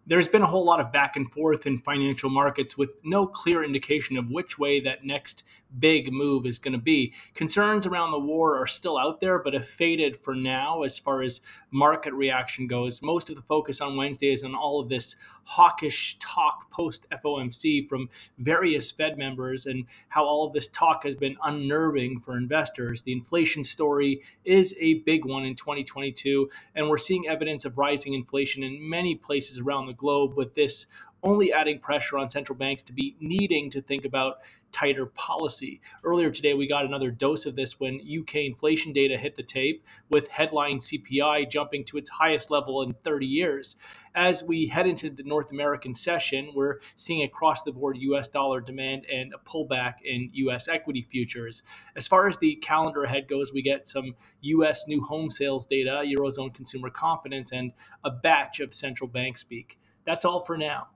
There's been a whole lot of back and forth in financial markets with no clear indication of which way that next big move is going to be. Concerns around the war are still out there, but have faded for now as far as market reaction goes. Most of the focus on Wednesday is on all of this hawkish talk post FOMC from various Fed members and how all of this talk has been unnerving for investors. The inflation story is a big one in 2022, and we're seeing evidence of rising inflation in many places around the globe, with this only adding pressure on central banks to be needing to think about tighter policy. Earlier today, we got another dose of this when UK inflation data hit the tape, with headline CPI jumping to its highest level in 30 years. As we head into the North American session, we're seeing across the board US dollar demand and a pullback in US equity futures. As far as the calendar ahead goes, we get some US new home sales data, Eurozone consumer confidence, and a batch of central bank speak. That's all for now.